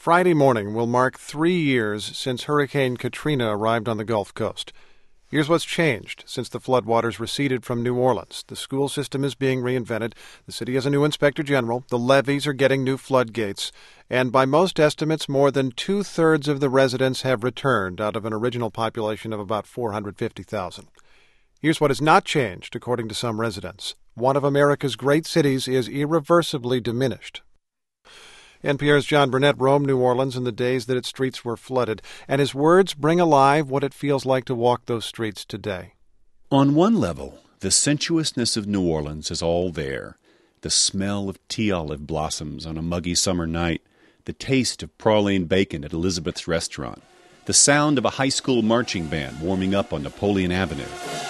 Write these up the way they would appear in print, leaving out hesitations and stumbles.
Friday morning will mark 3 years since Hurricane Katrina arrived on the Gulf Coast. Here's what's changed since the floodwaters receded from New Orleans. The school system is being reinvented. The city has a new inspector general. The levees are getting new floodgates. And by most estimates, more than two-thirds of the residents have returned out of an original population of about 450,000. Here's what has not changed, according to some residents. One of America's great cities is irreversibly diminished. NPR's John Burnett roamed New Orleans in the days that its streets were flooded, and his words bring alive what it feels like to walk those streets today. On one level, the sensuousness of New Orleans is all there. The smell of tea olive blossoms on a muggy summer night, the taste of praline bacon at Elizabeth's restaurant, the sound of a high school marching band warming up on Napoleon Avenue.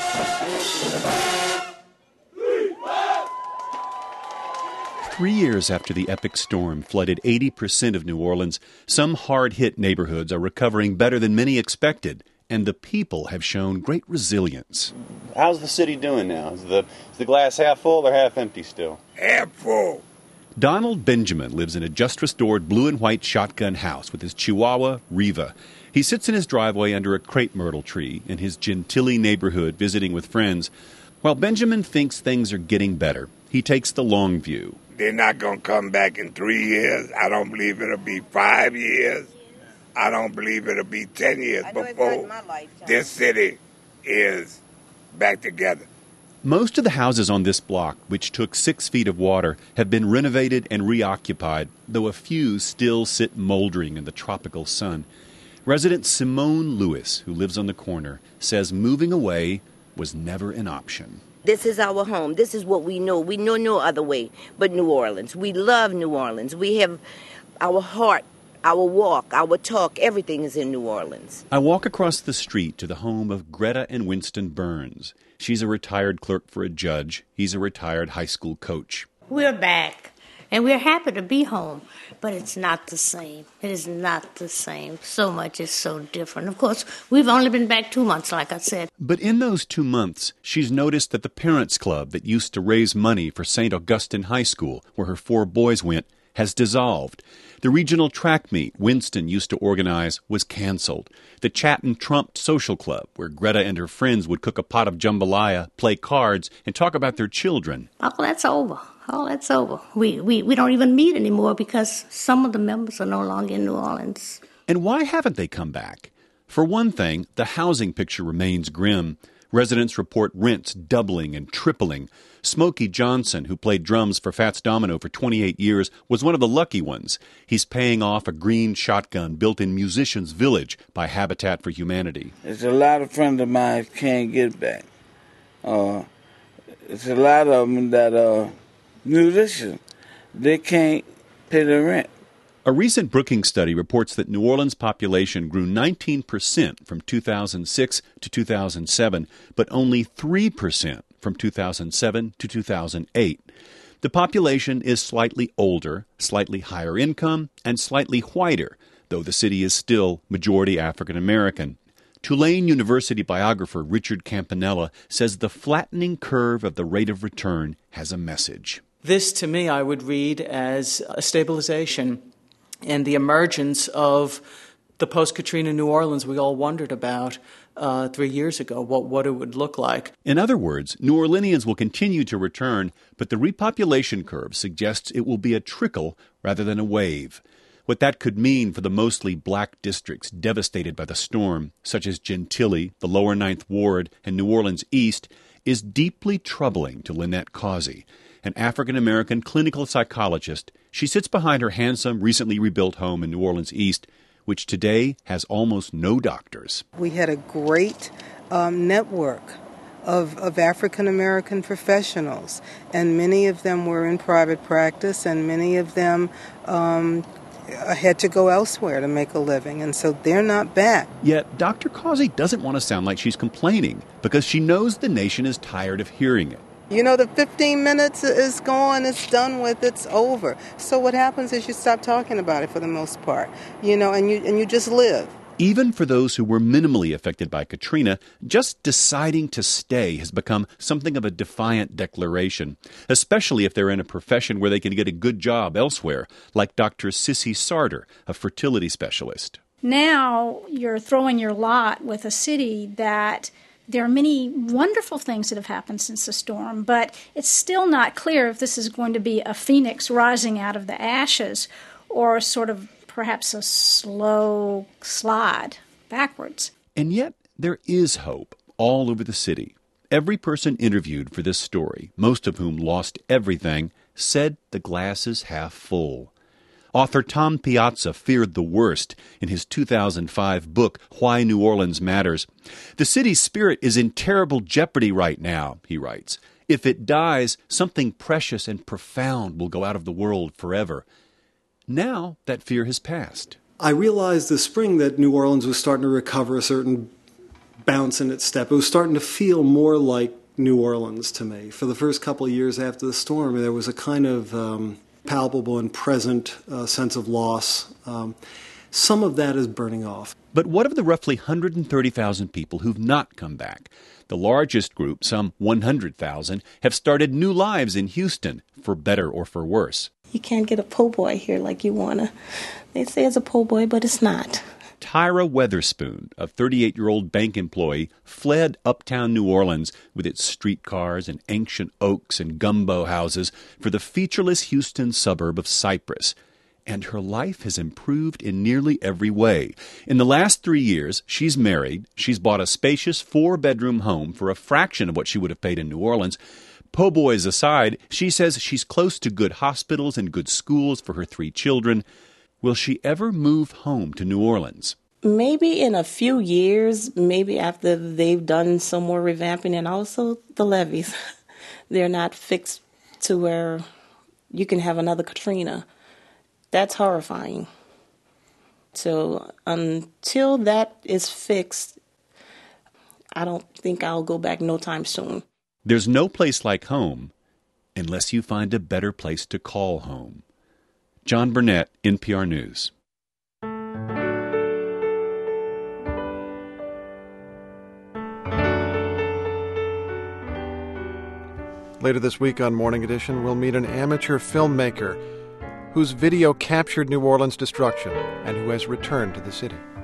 3 years after the epic storm flooded 80% of New Orleans, some hard-hit neighborhoods are recovering better than many expected, and the people have shown great resilience. How's the city doing now? Is the glass half full or half empty still? Half full. Donald Benjamin lives in a just-restored blue and white shotgun house with his chihuahua, Riva. He sits in his driveway under a crepe myrtle tree in his Gentilly neighborhood visiting with friends. While Benjamin thinks things are getting better, he takes the long view. They're not going to come back in 3 years. I don't believe it'll be 5 years. I don't believe it'll be 10 years before this city is back together. Most of the houses on this block, which took 6 feet of water, have been renovated and reoccupied, though a few still sit moldering in the tropical sun. Resident Simone Lewis, who lives on the corner, says moving away was never an option. This is our home. This is what we know. We know no other way but New Orleans. We love New Orleans. We have our heart, our walk, our talk, everything is in New Orleans. I walk across the street to the home of Greta and Winston Burns. She's a retired clerk for a judge. He's a retired high school coach. We're back, and we're happy to be home, but it's not the same. It is not the same. So much is so different. Of course, we've only been back 2 months, like I said. But in those 2 months, she's noticed that the Parents Club that used to raise money for St. Augustine High School, where her 4 boys went, has dissolved. The regional track meet Winston used to organize was canceled. The Chatton Trump Social Club, where Greta and her friends would cook a pot of jambalaya, play cards, and talk about their children. Oh, that's over. That's over. We don't even meet anymore because some of the members are no longer in New Orleans. And why haven't they come back? For one thing, the housing picture remains grim. Residents report rents doubling and tripling. Smokey Johnson, who played drums for Fats Domino for 28 years, was one of the lucky ones. He's paying off a green shotgun built in Musicians Village by Habitat for Humanity. There's a lot of friends of mine can't get back. It's a lot of them that musicians, they can't pay the rent. A recent Brookings study reports that New Orleans' population grew 19% from 2006 to 2007, but only 3% from 2007 to 2008. The population is slightly older, slightly higher income, and slightly whiter, though the city is still majority African American. Tulane University biographer Richard Campanella says the flattening curve of the rate of return has a message. This, to me, I would read as a stabilization and the emergence of the post-Katrina New Orleans we all wondered about 3 years ago, what it would look like. In other words, New Orleanians will continue to return, but the repopulation curve suggests it will be a trickle rather than a wave. What that could mean for the mostly black districts devastated by the storm, such as Gentilly, the Lower Ninth Ward, and New Orleans East, is deeply troubling to Lynette Causey, an African-American clinical psychologist. She sits behind her handsome, recently rebuilt home in New Orleans East, which today has almost no doctors. We had a great network of African-American professionals, and many of them were in private practice, and many of them had to go elsewhere to make a living, and so they're not back. Yet Dr. Causey doesn't want to sound like she's complaining, because she knows the nation is tired of hearing it. You know, the 15 minutes is gone, it's done with, it's over. So what happens is you stop talking about it for the most part, you know, and you just live. Even for those who were minimally affected by Katrina, just deciding to stay has become something of a defiant declaration, especially if they're in a profession where they can get a good job elsewhere, like Dr. Sissy Sarter, a fertility specialist. Now you're throwing your lot with a city that there are many wonderful things that have happened since the storm, but it's still not clear if this is going to be a phoenix rising out of the ashes or sort of perhaps a slow slide backwards. And yet there is hope all over the city. Every person interviewed for this story, most of whom lost everything, said the glass is half full. Author Tom Piazza feared the worst in his 2005 book, Why New Orleans Matters. The city's spirit is in terrible jeopardy right now, he writes. If it dies, something precious and profound will go out of the world forever. Now that fear has passed. I realized this spring that New Orleans was starting to recover a certain bounce in its step. It was starting to feel more like New Orleans to me. For the first couple of years after the storm, there was a kind of palpable and present sense of loss. Some of that is burning off. But what of the roughly 130,000 people who've not come back? The largest group, some 100,000, have started new lives in Houston, for better or for worse. You can't get a po' boy here like you want to. They say it's a po' boy, but it's not. Tyra Weatherspoon, a 38-year-old bank employee, fled uptown New Orleans with its streetcars and ancient oaks and gumbo houses for the featureless Houston suburb of Cypress. And her life has improved in nearly every way. In the last 3 years, she's married. She's bought a spacious 4-bedroom home for a fraction of what she would have paid in New Orleans. Po' boys aside, she says she's close to good hospitals and good schools for her 3 children. Will she ever move home to New Orleans? Maybe in a few years, maybe after they've done some more revamping, and also the levees. They're not fixed to where you can have another Katrina. That's horrifying. So until that is fixed, I don't think I'll go back no time soon. There's no place like home unless you find a better place to call home. John Burnett, NPR News. Later this week on Morning Edition, we'll meet an amateur filmmaker whose video captured New Orleans' destruction and who has returned to the city.